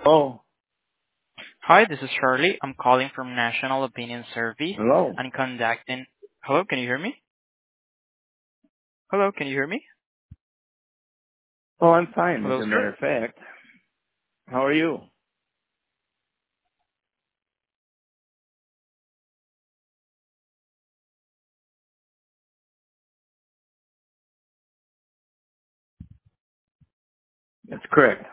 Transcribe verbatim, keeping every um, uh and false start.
Oh, Hi, this is Charlie. I'm calling from National Opinion Survey hello. and conducting. Hello, can you hear me? Hello, can you hear me? Oh, I'm fine, as Hello, a sir. matter of fact. How are you? That's correct.